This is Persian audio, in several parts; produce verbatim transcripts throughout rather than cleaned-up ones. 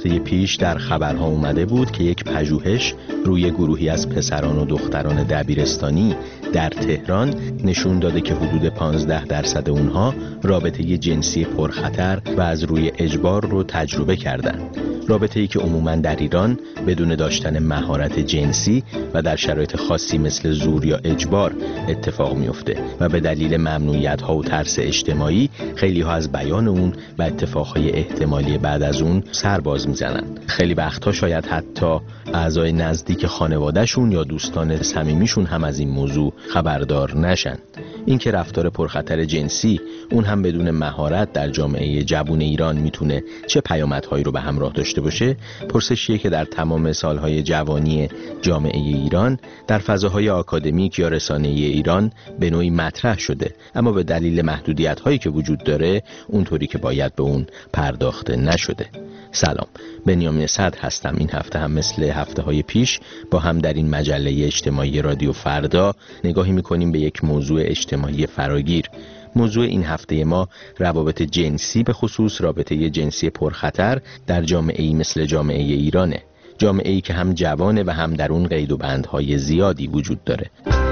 هفته پیش در خبرها اومده بود که یک پژوهش روی گروهی از پسران و دختران دبیرستانی در تهران نشون داده که حدود پانزده درصد اونها رابطه جنسی پرخطر و از روی اجبار رو تجربه کردن. رابطه‌ای که عموماً در ایران بدون داشتن مهارت جنسی و در شرایط خاصی مثل زور یا اجبار اتفاق میفته و به دلیل ممنوعیت‌ها و ترس اجتماعی خیلی ها از بیان اون و اتفاقهای احتمالی بعد از اون سر باز میزنن. خیلی وقتها شاید حتی اعضای نزدیک خانوادهشون یا دوستان صمیمیشون هم از این موضوع خبردار نشن. این که رفتار پرخطر جنسی اون هم بدون مهارت در جامعه جوان ایران میتونه چه پیامدهایی رو به همراه داشته باشه، پرسشیه که در تمام سالهای جوانی جامعه ایران در فضاهای آکادمیک یا رسانه‌ای ایران به نوعی مطرح شده، اما به دلیل محدودیت‌هایی که وجود داره اونطوری که باید به اون پرداخته نشده. سلام، بنیامین صدر هستم. این هفته هم مثل هفته‌های پیش با هم در این مجله اجتماعی رادیو فردا نگاهی می‌کنیم به یک موضوع اجتماعی فراگیر. موضوع این هفته ما روابط جنسی، به خصوص رابطه جنسی پرخطر در جامعه‌ای مثل جامعه ایرانه. جامعه‌ای که هم جوانه و هم در اون قید و بندهای زیادی وجود داره.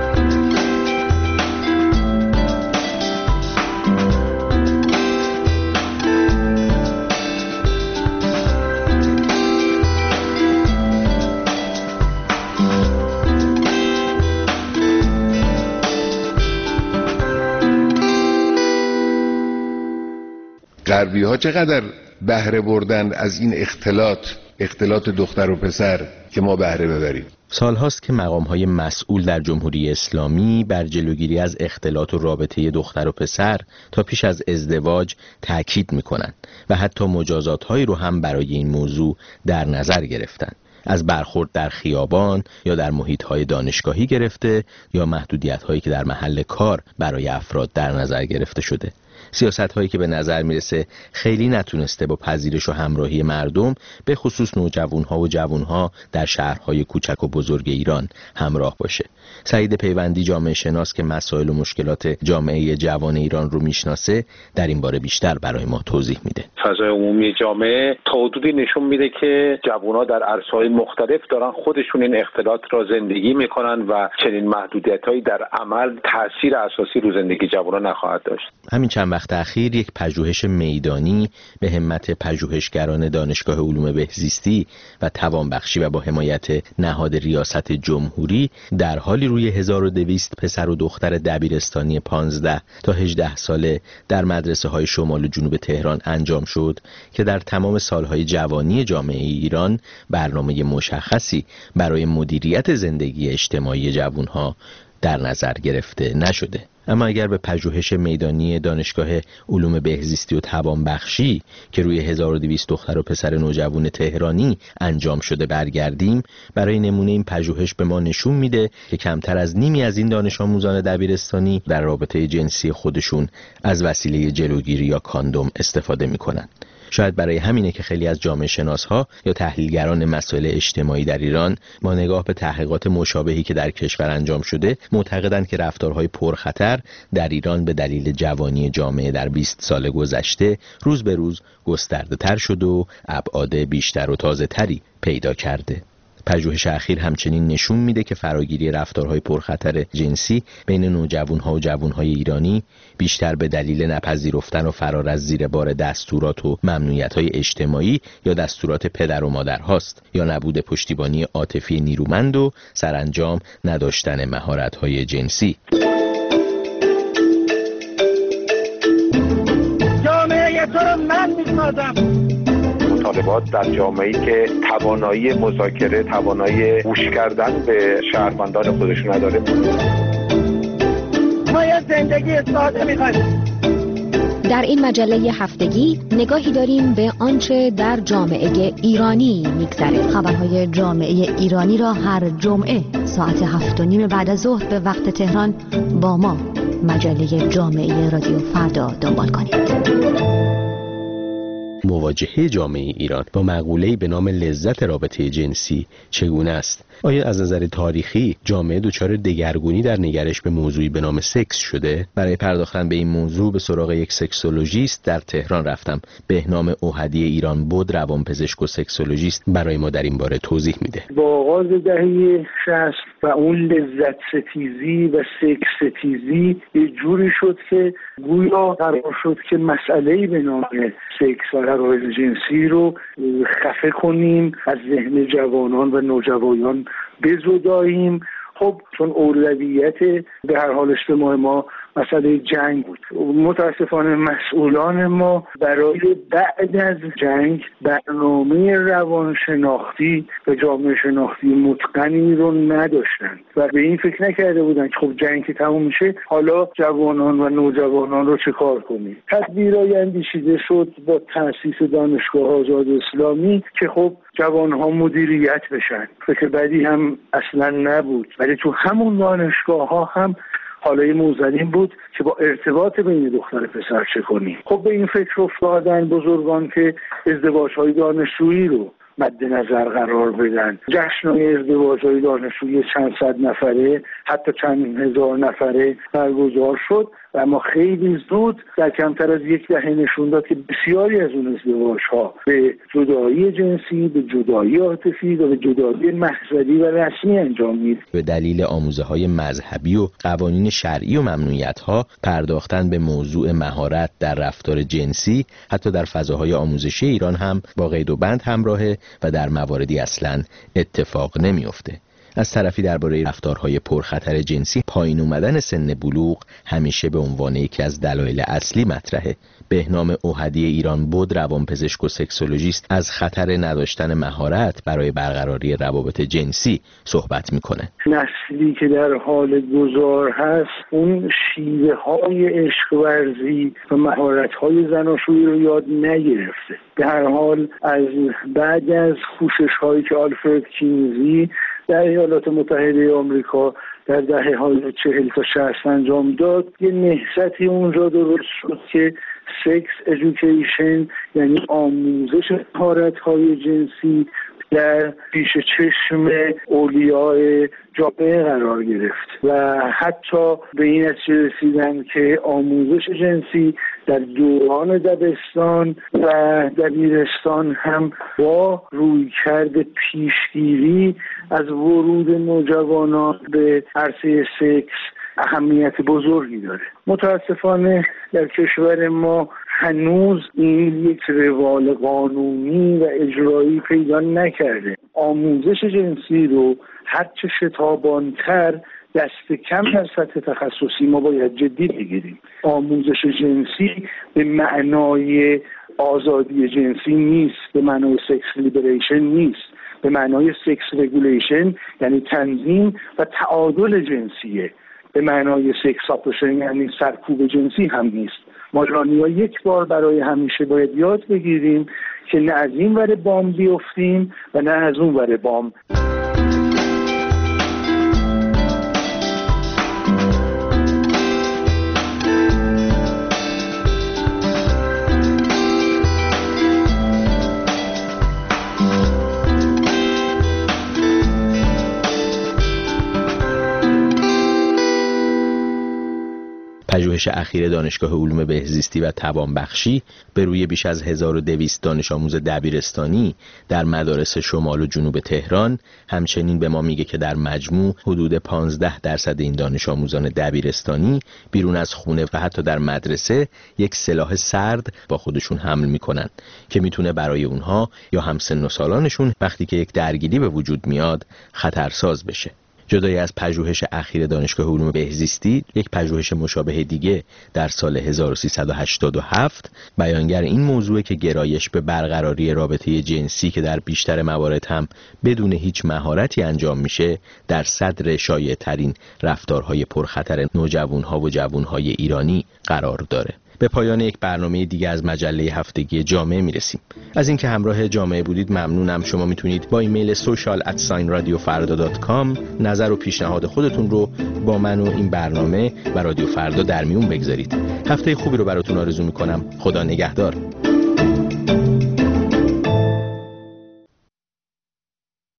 غربی ها چقدر بهره بردن از این اختلاط اختلاط دختر و پسر که ما بهره ببریم. سالهاست که مقام‌های مسئول در جمهوری اسلامی بر جلوگیری از اختلاط و رابطه دختر و پسر تا پیش از ازدواج تاکید می‌کنند و حتی مجازات‌هایی رو هم برای این موضوع در نظر گرفتند. از برخورد در خیابان یا در محیط‌های دانشگاهی گرفته یا محدودیت‌هایی که در محل کار برای افراد در نظر گرفته شده. سیاست هایی که به نظر میرسه خیلی نتونسته با پذیرش و همراهی مردم، به خصوص نوجوان ها و جوان ها در شهرهای کوچک و بزرگ ایران همراه باشه. سعید پیوندی، جامعه شناس که مسائل و مشکلات جامعه جوان ایران رو میشناسه، در این باره بیشتر برای ما توضیح میده. فضای عمومی جامعه تا حدودی نشون میده که جوان‌ها در عرصه‌های مختلف دارن خودشون این اختلاط را زندگی میکنن و چنین محدودیت‌هایی در عمل تأثیر اساسی رو زندگی جوان‌ها نخواهد داشت. همین چند وقت اخیر یک پژوهش میدانی به همت پژوهشگران دانشگاه علوم بهزیستی و توانبخشی و با حمایت نهاد ریاست جمهوری در حالی روی هزار و دویست پسر و دختر دبیرستانی پانزده تا هجده ساله در مدرسه‌های شمال و جنوب تهران انجام شد که در تمام سالهای جوانی جامعه ایران برنامه مشخصی برای مدیریت زندگی اجتماعی جوانها در نظر گرفته نشده. اما اگر به پژوهش میدانی دانشگاه علوم بهزیستی و توانبخشی که روی هزار و دویست دختر و پسر نوجوان تهرانی انجام شده برگردیم، برای نمونه این پژوهش به ما نشون میده که کمتر از نیمی از این دانش آموزان دبیرستانی در رابطه جنسی خودشون از وسیله جلوگیری یا کاندوم استفاده میکنن. شاید برای همینه که خیلی از جامعه شناس‌ها یا تحلیلگران مسائل اجتماعی در ایران با نگاه به تحقیقات مشابهی که در کشور انجام شده معتقدند که رفتارهای پرخطر در ایران به دلیل جوانی جامعه در بیست سال گذشته روز به روز گسترده‌تر شده و ابعاد بیشتر و تازه‌تری پیدا کرده. پژوهش اخیر همچنین نشون میده که فراگیری رفتارهای پرخطر جنسی بین نوجوانها و جوانهای ایرانی بیشتر به دلیل نپذیرفتن و فرار از زیر بار دستورات و ممنوعیت‌های اجتماعی یا دستورات پدر و مادر هاست یا نبود پشتیبانی عاطفی نیرومند و سرانجام نداشتن مهارت‌های جنسی. جامعه تو رو من می‌سازم. مطالبات در جامعه‌ای که توانایی مذاکره، توانایی گوش کردن به شهروندان خودش نداره. ما یه زندگی ساده می‌خوایم. در این مجله هفتگی نگاهی داریم به آنچه در جامعه ایرانی می‌گذره. خبرهای جامعه ایرانی را هر جمعه ساعت هفت و نیم بعد از ظهر به وقت تهران با ما مجله جامعه رادیو فردا دنبال کنید. مواجهه جامعه ایران با مقوله‌ای به نام لذت رابطه جنسی چگونه است؟ آیا از نظر تاریخی جامعه دچار دگرگونی در نگرش به موضوعی به نام سکس شده؟ برای پرداختن به این موضوع به سراغ یک سکسولوژیست در تهران رفتم. بهنام اوحدی ایران بود، روانپزشک و سکسولوژیست، برای ما در این باره توضیح میده. با آغاز دهه شصت و اون لذت ستیزی و سکس ستیزی یه جوری شد که گویا قرار شد که مسئله‌ای به نام سکس و غرایز جنسی رو خفه کنیم، از ذهن جوانان و نوجوانان بزداییم. خب چون اولویت به هر حال اجتماع ما مسئله جنگ بود، متاسفانه مسئولان ما برای بعد از جنگ برنامه روانشناختی و جامعه شناختی متقنی رو نداشتن و به این فکر نکرده بودن که خب جنگ که تموم میشه حالا جوانان و نوجوانان رو چه کار کنیم. تدبیرای اندیشیده شد با تأسیس دانشگاه آزاد اسلامی که خب جوانها مدیریت بشن. فکر بعدی هم اصلا نبود، ولی تو همون دانشگاه ها هم حالا موزلین بود که با ارتباط بین دختر پسر چه کنیم. خب به این فکر افتادن بزرگان که ازدواج‌های دانشجویی رو مد نظر قرار بدن. جشن‌های ازدواج‌های دانشجویی چند صد نفره حتی چند هزار نفره برگزار شد و اما خیلی زود در کمتر از یک دهه نشون داد که بسیاری از اون ازدواج‌ها به جدایی جنسی، به جدایی عاطفی و به جدایی محضری و رسمی انجام می‌دهد. به دلیل آموزه‌های مذهبی و قوانین شرعی و ممنوعیت‌ها پرداختن به موضوع مهارت در رفتار جنسی حتی در فضاهای آموزشی ایران هم با قید و بند همراهه و در مواردی اصلاً اتفاق نمی‌افته. از طرفی درباره رفتارهای پرخطر جنسی پایین اومدن سن بلوغ همیشه به عنوان یکی از دلایل اصلی مطرحه. بهنام اوحدی ایران بود، روانپزشک و سکسولوژیست، از خطر نداشتن مهارت برای برقراری روابط جنسی صحبت میکنه. نسلی که در حال گذار هست اون شیوه های عشق ورزی و مهارت های زناشویی رو یاد نگرفته. به هر حال از بعد از کوشش هایی که آلفرد کینزی در ایالات متحده آمریکا در دهه های چهل تا شصت انجام داد، یه نهضتی اونجا درست شد که سکس ادویکیشن یعنی آموزش مهارت‌های جنسی در پیش چشم اولیای جامعه قرار گرفت و حتی به این نتیجه رسیدن که آموزش جنسی در دوران دبستان و دبیرستان هم با رویکرد پیشگیری از ورود نوجوانان به عرصه سکس اهمیت بزرگی داره. متاسفانه در کشور ما هنوز این یک روال قانونی و اجرایی پیدا نکرده. آموزش جنسی رو هرچه شتابانتر دست کم در سطح تخصصی ما باید جدی بگیریم. آموزش جنسی به معنای آزادی جنسی نیست، به معنای سکس لیبریشن نیست، به معنای سکس رگولیشن یعنی تنظیم و تعادل جنسیه، به معنای سکس آپریشن یعنی سرکوب جنسی هم نیست. ما ایرانی‌ها یک بار برای همیشه باید یاد بگیریم که نه از این ور بام بیفتیم و نه از اون ور بام. پژوهش اخیر دانشگاه علوم بهزیستی و توانبخشی به روی بیش از هزار و دویست دانش آموز دبیرستانی در مدارس شمال و جنوب تهران همچنین به ما میگه که در مجموع حدود پانزده درصد این دانش آموزان دبیرستانی بیرون از خونه و حتی در مدرسه یک سلاح سرد با خودشون حمل میکنن که میتونه برای اونها یا همسن و سالانشون وقتی که یک درگیری به وجود میاد خطرساز بشه. جدای از پژوهش اخیر دانشگاه علوم بهزیستی، یک پژوهش مشابه دیگه در سال هزار و سیصد و هشتاد و هفت بیانگر این موضوع که گرایش به برقراری رابطه جنسی که در بیشتر موارد هم بدون هیچ مهارتی انجام میشه در صدر شایع ترین رفتارهای پرخطر نوجوانها و جوانهای ایرانی قرار داره. به پایان یک برنامه دیگه از مجله هفتگی جامعه میرسیم. از اینکه همراه جامعه بودید ممنونم. شما میتونید با ایمیل social at رادیو فردا دات کام نظر و پیشنهاد خودتون رو با من و این برنامه و رادیو فردا در میون بگذارید. هفته خوبی رو براتون آرزو میکنم. خدا نگهدار.